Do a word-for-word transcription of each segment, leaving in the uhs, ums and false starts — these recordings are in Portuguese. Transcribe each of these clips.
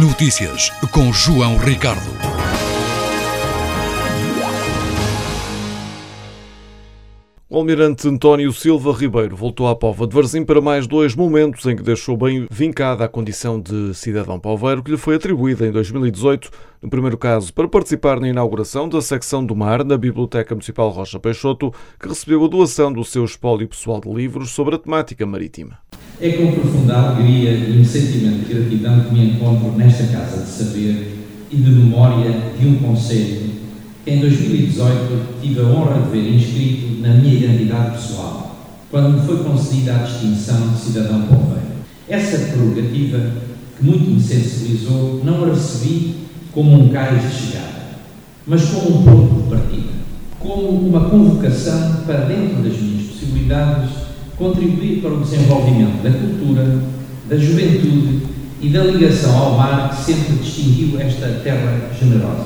Notícias com João Ricardo. O almirante António Silva Ribeiro voltou à Póvoa de Varzim para mais dois momentos em que deixou bem vincada a condição de cidadão poveiro que lhe foi atribuída em dois mil e dezoito, no primeiro caso para participar na inauguração da secção do mar na Biblioteca Municipal Rocha Peixoto, que recebeu a doação do seu espólio pessoal de livros sobre a temática marítima. É com profunda alegria e um sentimento de gratidão que me encontro nesta casa de saber e de memória de um concelho que em dois mil e dezoito tive a honra de ver inscrito na minha identidade pessoal, quando me foi concedida a distinção de cidadão poveiro. Essa prerrogativa, que muito me sensibilizou, não a recebi como um cais de chegada, mas como um ponto de partida, como uma convocação para, dentro das minhas possibilidades, contribuir para o desenvolvimento da cultura, da juventude e da ligação ao mar que sempre distinguiu esta terra generosa.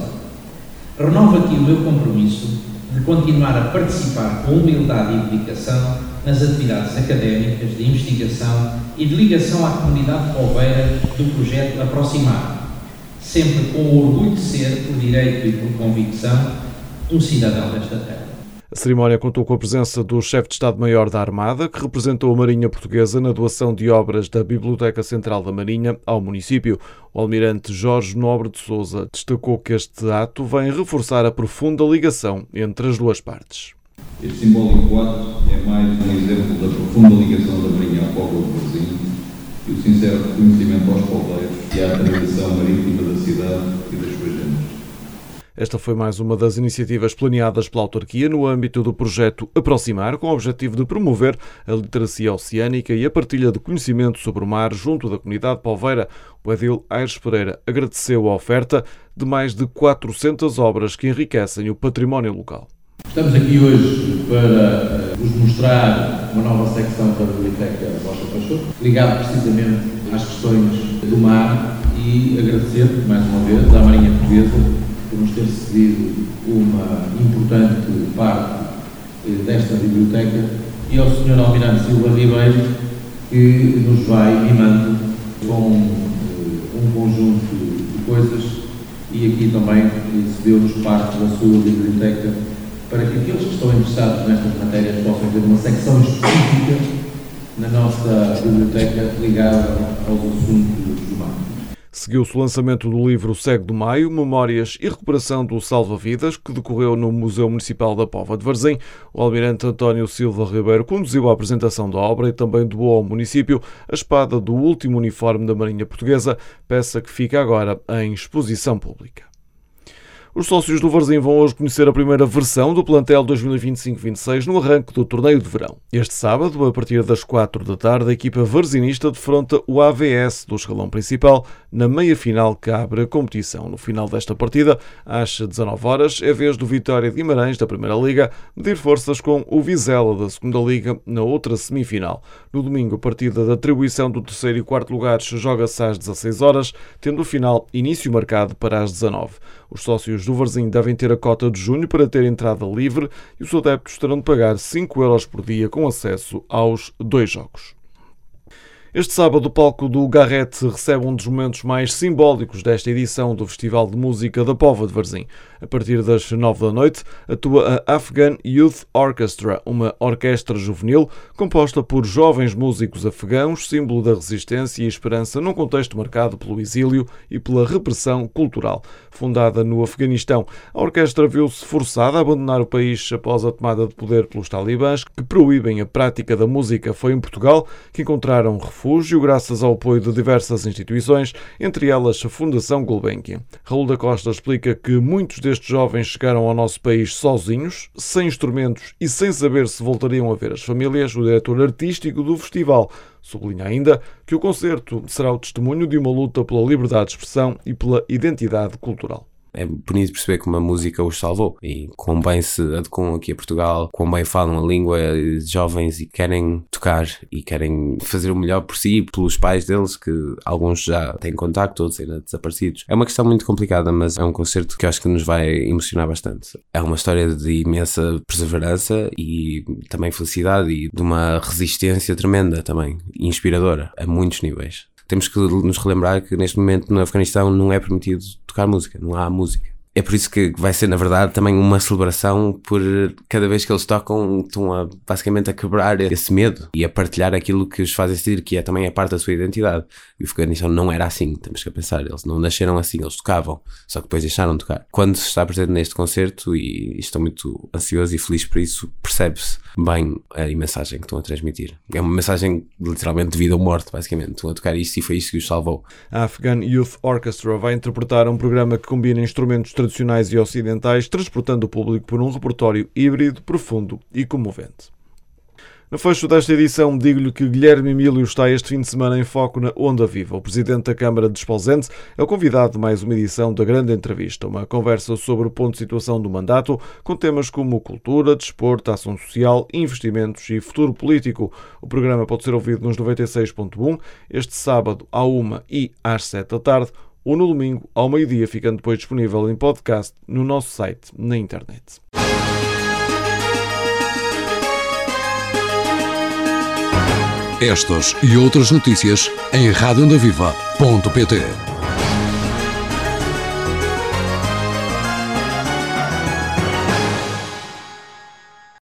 Renovo aqui o meu compromisso de continuar a participar com humildade e dedicação nas atividades académicas, de investigação e de ligação à comunidade poveira do projeto Aproximar, sempre com o orgulho de ser, por direito e por convicção, um cidadão desta terra. A cerimónia contou com a presença do chefe de Estado-Maior da Armada, que representou a Marinha Portuguesa na doação de obras da Biblioteca Central da Marinha ao município. O almirante Jorge Nobre de Sousa destacou que este ato vem reforçar a profunda ligação entre as duas partes. Este simbólico ato é mais um exemplo da profunda ligação da Marinha ao povo de Varzim e o sincero reconhecimento aos poveiros e à tradição marítima da cidade e das suas gentes. Esta foi mais uma das iniciativas planeadas pela autarquia no âmbito do projeto Aproximar, com o objetivo de promover a literacia oceânica e a partilha de conhecimento sobre o mar junto da comunidade poveira. O edil Aires Pereira agradeceu a oferta de mais de quatrocentas obras que enriquecem o património local. Estamos aqui hoje para vos mostrar uma nova secção da Biblioteca Rocha Peixoto, ligada precisamente às questões do mar, e agradecer mais uma vez à Marinha Portuguesa por nos ter cedido uma importante parte desta biblioteca e ao senhor Almirante Silva Ribeiro, que nos vai mimando com um conjunto de coisas, e aqui também cedeu-nos parte da sua biblioteca para que aqueles que estão interessados nestas matérias possam ter uma secção específica na nossa biblioteca ligada aos assuntos do mar. Seguiu-se o lançamento do livro Cego do Maio, Memórias e Recuperação do Salva-Vidas, que decorreu no Museu Municipal da Póvoa de Varzim. O almirante António Silva Ribeiro conduziu a apresentação da obra e também doou ao município a espada do último uniforme da Marinha Portuguesa, peça que fica agora em exposição pública. Os sócios do Varzim vão hoje conhecer a primeira versão do plantel dois mil e vinte e cinco vinte e seis no arranque do torneio de verão. Este sábado, a partir das quatro da tarde, a equipa varzinista defronta o A V S do escalão principal na meia-final que abre a competição. No final desta partida, às dezanove horas, é vez do Vitória de Guimarães, da Primeira Liga, medir forças com o Vizela da Segunda Liga na outra semifinal. No domingo, a partida da atribuição do terceiro e quarto lugares joga-se às dezasseis horas, tendo o final início marcado para as dezanove. Os sócios do Varzim devem ter a cota de junho para ter entrada livre e os adeptos terão de pagar cinco euros por dia com acesso aos dois jogos. Este sábado, o palco do Garrete recebe um dos momentos mais simbólicos desta edição do Festival de Música da Póvoa de Varzim. A partir das nove da noite, atua a Afghan Youth Orchestra, uma orquestra juvenil composta por jovens músicos afegãos, símbolo da resistência e esperança num contexto marcado pelo exílio e pela repressão cultural. Fundada no Afeganistão, a orquestra viu-se forçada a abandonar o país após a tomada de poder pelos talibãs, que proíbem a prática da música. Foi em Portugal que encontraram refúgio graças ao apoio de diversas instituições, entre elas a Fundação Gulbenkian. Raul da Costa explica que muitos destes jovens chegaram ao nosso país sozinhos, sem instrumentos e sem saber se voltariam a ver as famílias. O diretor artístico do festival sublinha ainda que o concerto será o testemunho de uma luta pela liberdade de expressão e pela identidade cultural. É bonito perceber como a música os salvou e quão bem se adequam aqui a Portugal, quão bem falam a língua, jovens, e querem tocar e querem fazer o melhor por si e pelos pais deles, que alguns já têm contacto, outros ainda desaparecidos. É uma questão muito complicada, mas é um concerto que eu acho que nos vai emocionar bastante. É uma história de imensa perseverança e também felicidade e de uma resistência tremenda também, inspiradora, a muitos níveis. temos que nos relembrar que neste momento no Afeganistão não é permitido tocar música, não há música. É por isso que vai ser, na verdade, também uma celebração por cada vez que eles tocam, estão a, basicamente a quebrar esse medo e a partilhar aquilo que os faz sentir, que é também a parte da sua identidade. E o Afeganistão não era assim, temos que pensar, eles não nasceram assim, eles tocavam, só que depois deixaram de tocar. Quando se está presente neste concerto, e estou muito ansioso e feliz por isso, percebe-se bem a mensagem que estão a transmitir. É uma mensagem literalmente de vida ou morte, basicamente. Estão a tocar isto e foi isto que os salvou. A Afghan Youth Orchestra vai interpretar um programa que combina instrumentos tradicionais e ocidentais, transportando o público por um repertório híbrido, profundo e comovente. No fecho desta edição, digo-lhe que Guilherme Emílio está este fim de semana em foco na Onda Viva. O presidente da Câmara de Esposende é o convidado de mais uma edição da Grande Entrevista, uma conversa sobre o ponto de situação do mandato, com temas como cultura, desporto, ação social, investimentos e futuro político. O programa pode ser ouvido nos noventa e seis ponto um, este sábado à uma e às sete da tarde, ou no domingo ao meio-dia, ficando depois disponível em podcast no nosso site na internet. Estas e outras notícias em rádio onda viva ponto pt.